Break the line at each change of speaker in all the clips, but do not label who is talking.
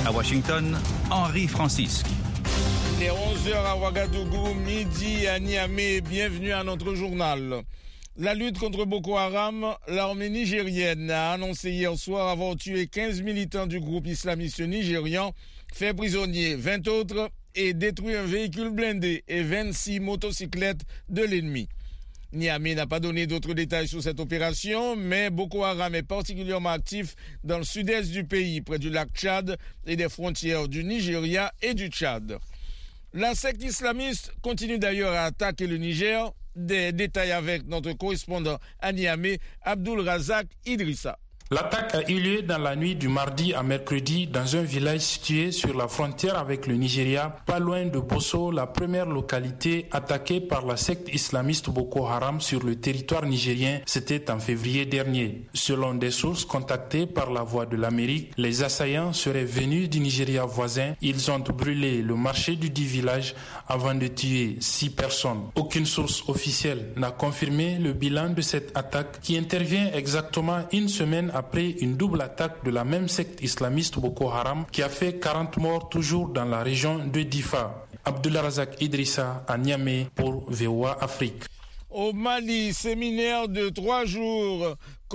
À Washington, Henri Francisque.
Il est 11h à Ouagadougou, midi à Niamey. Bienvenue à notre journal. La lutte contre Boko Haram, l'armée nigérienne a annoncé hier soir avoir tué 15 militants du groupe islamiste nigérian, fait prisonnier 20 autres et détruit un véhicule blindé et 26 motocyclettes de l'ennemi. Niamey n'a pas donné d'autres détails sur cette opération, mais Boko Haram est particulièrement actif dans le sud-est du pays, près du lac Tchad et des frontières du Nigeria et du Tchad. La secte islamiste continue d'ailleurs à attaquer le Niger. Des détails avec notre correspondant à Niamey, Abdul Razak Idrissa.
L'attaque a eu lieu dans la nuit du mardi à mercredi dans un village situé sur la frontière avec le Nigeria, pas loin de Bosso, la première localité attaquée par la secte islamiste Boko Haram sur le territoire nigérien. C'était en février dernier. Selon des sources contactées par la Voix de l'Amérique, les assaillants seraient venus du Nigeria voisin. Ils ont brûlé le marché du dit village avant de tuer 6 personnes. Aucune source officielle n'a confirmé le bilan de cette attaque qui intervient exactement une semaine après une double attaque de la même secte islamiste Boko Haram qui a fait 40 morts toujours dans la région de Difa. Abdullah Razak Idrissa à Niamey pour VOA Afrique.
Au Mali, séminaire de 3 jours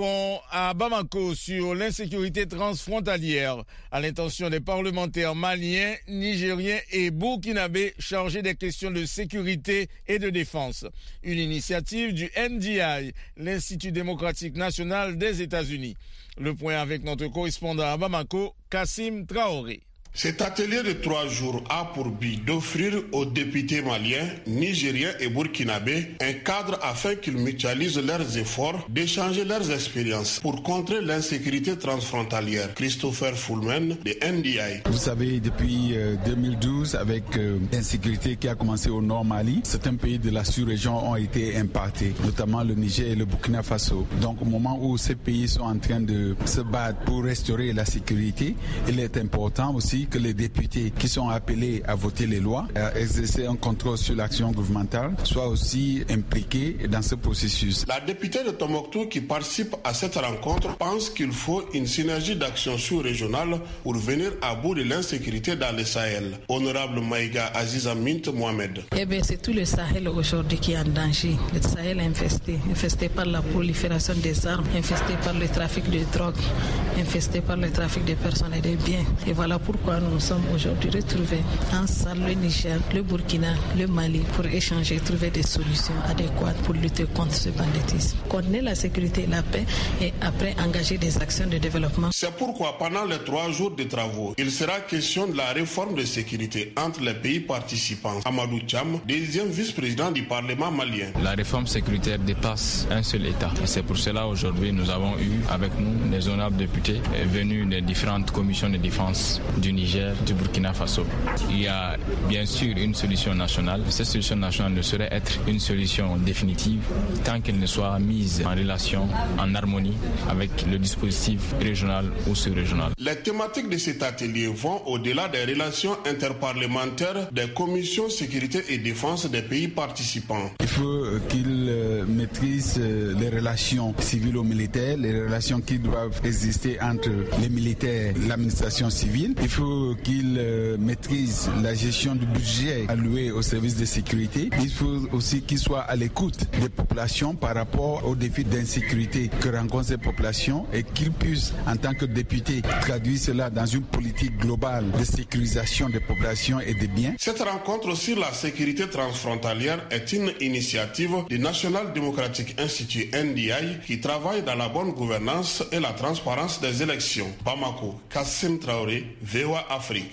à Bamako sur l'insécurité transfrontalière à l'intention des parlementaires maliens, nigériens et burkinabés chargés des questions de sécurité et de défense. Une initiative du NDI, l'Institut démocratique national des États-Unis. Le point avec notre correspondant à Bamako, Kassim Traoré.
Cet atelier de 3 jours a pour but d'offrir aux députés maliens, nigériens et burkinabés un cadre afin qu'ils mutualisent leurs efforts, d'échanger leurs expériences pour contrer l'insécurité transfrontalière. Christopher Fulman de NDI.
Vous savez, depuis 2012, avec l'insécurité qui a commencé au nord Mali, certains pays de la sous-région ont été impactés, notamment le Niger et le Burkina Faso. Donc au moment où ces pays sont en train de se battre pour restaurer la sécurité, il est important aussi que les députés qui sont appelés à voter les lois, à exercer un contrôle sur l'action gouvernementale, soient aussi impliqués dans ce processus.
La députée de Tombouctou qui participe à cette rencontre pense qu'il faut une synergie d'action sous-régionale pour venir à bout de l'insécurité dans le Sahel. Honorable Maïga Aziz Mint Mohamed.
C'est tout le Sahel aujourd'hui qui est en danger. Le Sahel est infesté par la prolifération des armes, infesté par le trafic de drogue, infesté par le trafic de personnes et de biens. Et voilà pourquoi nous sommes aujourd'hui retrouvés ensemble, le Niger, le Burkina, le Mali, pour échanger, trouver des solutions adéquates pour lutter contre ce banditisme. Connaître la sécurité et la paix et après engager des actions de développement.
C'est pourquoi pendant les 3 jours de travaux, il sera question de la réforme de sécurité entre les pays participants. Amadou Cham, deuxième vice-président du Parlement malien.
La réforme sécuritaire dépasse un seul État. Et c'est pour cela aujourd'hui nous avons eu avec nous des honorables députés venus des différentes commissions de défense du Niger, du Burkina Faso. Il y a bien sûr une solution nationale. Cette solution nationale ne saurait être une solution définitive tant qu'elle ne soit mise en relation, en harmonie avec le dispositif régional ou sous-régional.
Les thématiques de cet atelier vont au-delà des relations interparlementaires des commissions sécurité et défense des pays participants.
Il faut qu'ils maîtrisent les relations civilo-militaires, les relations qui doivent exister entre les militaires et l'administration civile. Il faut qu'ils maîtrisent la gestion du budget alloué aux services de sécurité. Il faut aussi qu'ils soient à l'écoute des populations par rapport aux défis d'insécurité que rencontrent ces populations et qu'ils puissent, en tant que députés, traduire cela dans une politique globale de sécurisation des populations et des biens.
Cette rencontre sur la sécurité transfrontalière est une initiative du National Democratic Institute NDI qui travaille dans la bonne gouvernance et la transparence des élections. Bamako, Kassim Traoré, VOA Afrique.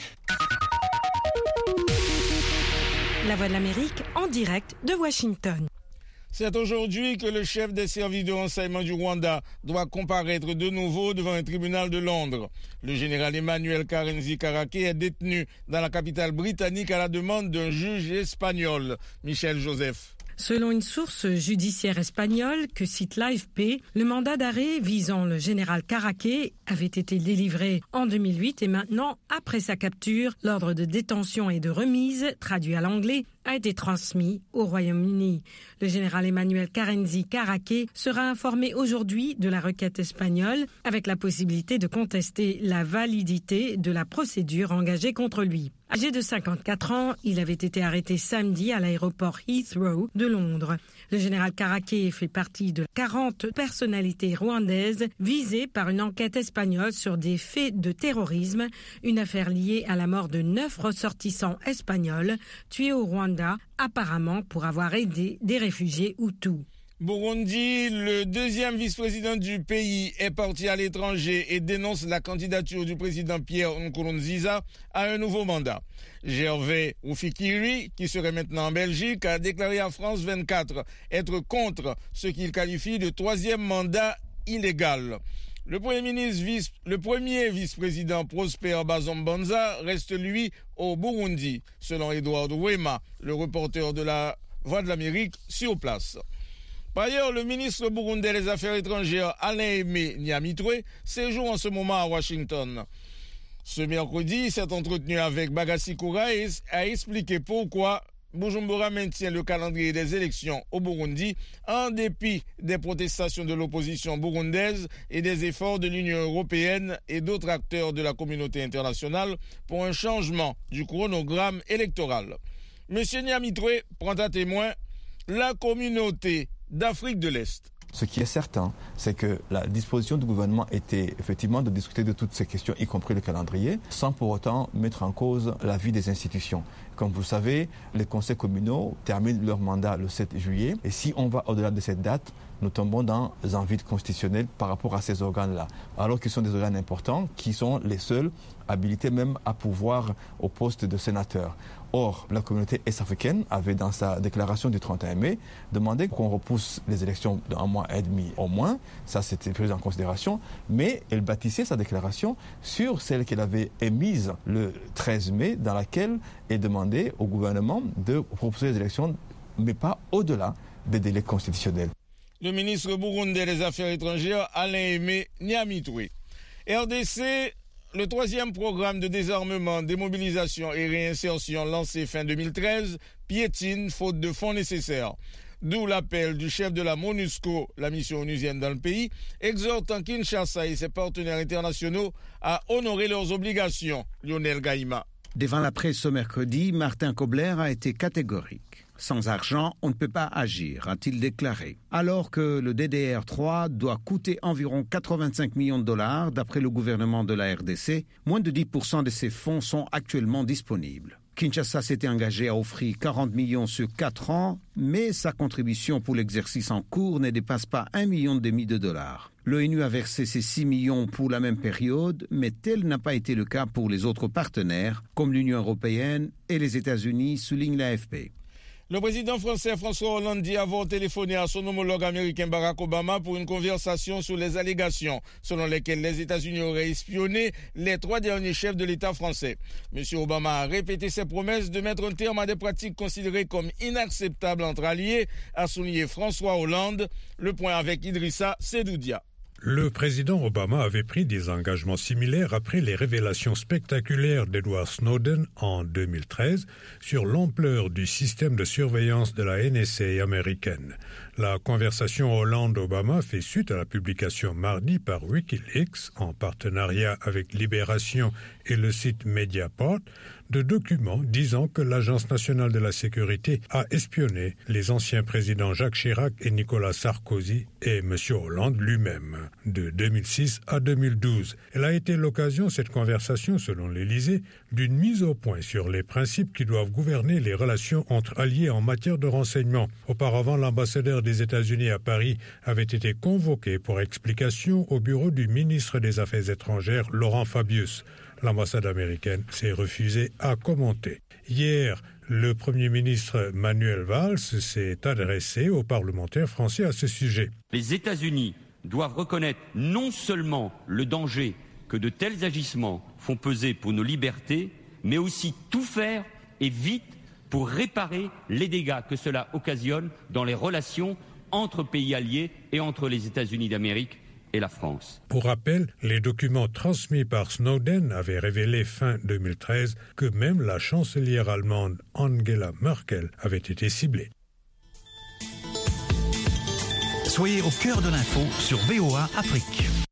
La Voix de l'Amérique en direct de Washington.
C'est aujourd'hui que le chef des services de renseignement du Rwanda doit comparaître de nouveau devant un tribunal de Londres. Le général Emmanuel Karenzi Karake est détenu dans la capitale britannique à la demande d'un juge espagnol, Michel Joseph.
Selon une source judiciaire espagnole que cite l'AFP, le mandat d'arrêt visant le général Karake avait été délivré en 2008 et maintenant, après sa capture, l'ordre de détention et de remise, traduit à l'anglais, a été transmis au Royaume-Uni. Le général Emmanuel Karenzi Caraquet sera informé aujourd'hui de la requête espagnole avec la possibilité de contester la validité de la procédure engagée contre lui. Âgé de 54 ans, il avait été arrêté samedi à l'aéroport Heathrow de Londres. Le général Caraquet fait partie de 40 personnalités rwandaises visées par une enquête espagnole sur des faits de terrorisme, une affaire liée à la mort de 9 ressortissants espagnols tués au Rwanda, apparemment pour avoir aidé des réfugiés Hutus.
Burundi, le deuxième vice-président du pays est parti à l'étranger et dénonce la candidature du président Pierre Nkurunziza à un nouveau mandat. Gervais Oufikiri, qui serait maintenant en Belgique, a déclaré à France 24 être contre ce qu'il qualifie de troisième mandat illégal. Le premier vice-président Prosper Bazombanza reste lui au Burundi, selon Edouard Wema, le reporter de la Voix de l'Amérique sur place. Par ailleurs, le ministre burundais des Affaires étrangères Alain-Aimé Nyamitwe séjourne en ce moment à Washington. Ce mercredi, il s'est entretenu avec Bagassi Kouraïs et a expliqué pourquoi Bujumbura maintient le calendrier des élections au Burundi en dépit des protestations de l'opposition burundaise et des efforts de l'Union européenne et d'autres acteurs de la communauté internationale pour un changement du chronogramme électoral. M. Nyamitwe prend à témoin la communauté d'Afrique de l'Est.
Ce qui est certain, c'est que la disposition du gouvernement était effectivement de discuter de toutes ces questions, y compris le calendrier, sans pour autant mettre en cause la vie des institutions. Comme vous le savez, les conseils communaux terminent leur mandat le 7 juillet. Et si on va au-delà de cette date, nous tombons dans un vide constitutionnel par rapport à ces organes-là. Alors qu'ils sont des organes importants, qui sont les seuls habilités même à pouvoir au poste de sénateur. Or, la communauté est-africaine avait dans sa déclaration du 31 mai demandé qu'on repousse les élections d'un mois et demi au moins. Ça, c'était pris en considération. Mais elle bâtissait sa déclaration sur celle qu'elle avait émise le 13 mai, dans laquelle elle demandait au gouvernement de proposer les élections, mais pas au-delà des délais constitutionnels.
Le ministre burundais des Affaires étrangères, Alain-Aimé Nyamitwe. RDC, le troisième programme de désarmement, démobilisation et réinsertion lancé fin 2013 piétine faute de fonds nécessaires. D'où l'appel du chef de la MONUSCO, la mission onusienne dans le pays, exhortant Kinshasa et ses partenaires internationaux à honorer leurs obligations. Lionel Gaïma.
Devant la presse ce mercredi, Martin Kobler a été catégorique. Sans argent, on ne peut pas agir, a-t-il déclaré. Alors que le DDR3 doit coûter environ 85 millions de dollars, d'après le gouvernement de la RDC, moins de 10% de ces fonds sont actuellement disponibles. Kinshasa s'était engagé à offrir 40 millions sur 4 ans, mais sa contribution pour l'exercice en cours ne dépasse pas 1,5 million de dollars. L'ONU a versé ces 6 millions pour la même période, mais tel n'a pas été le cas pour les autres partenaires, comme l'Union européenne et les États-Unis, souligne l'AFP.
Le président français François Hollande dit avoir téléphoné à son homologue américain Barack Obama pour une conversation sur les allégations selon lesquelles les États-Unis auraient espionné les 3 derniers chefs de l'État français. M. Obama a répété ses promesses de mettre un terme à des pratiques considérées comme inacceptables entre alliés, a souligné François Hollande. Le point avec Idrissa Sedoudia.
Le président Obama avait pris des engagements similaires après les révélations spectaculaires d'Edward Snowden en 2013 sur l'ampleur du système de surveillance de la NSA américaine. La conversation Hollande-Obama fait suite à la publication mardi par Wikileaks, en partenariat avec Libération et le site Mediapart, de documents disant que l'Agence nationale de la sécurité a espionné les anciens présidents Jacques Chirac et Nicolas Sarkozy et M. Hollande lui-même, de 2006 à 2012. Elle a été l'occasion, cette conversation, selon l'Élysée, d'une mise au point sur les principes qui doivent gouverner les relations entre alliés en matière de renseignement. Auparavant, l'ambassadeur des États-Unis à Paris avait été convoqué pour explication au bureau du ministre des Affaires étrangères, Laurent Fabius. L'ambassade américaine s'est refusée à commenter. Hier, le Premier ministre Manuel Valls s'est adressé aux parlementaires français à ce sujet.
Les États-Unis doivent reconnaître non seulement le danger que de tels agissements font peser pour nos libertés, mais aussi tout faire et vite pour réparer les dégâts que cela occasionne dans les relations entre pays alliés et entre les États-Unis d'Amérique et la France.
Pour rappel, les documents transmis par Snowden avaient révélé fin 2013 que même la chancelière allemande Angela Merkel avait été ciblée.
Soyez au cœur de l'info sur VOA Afrique.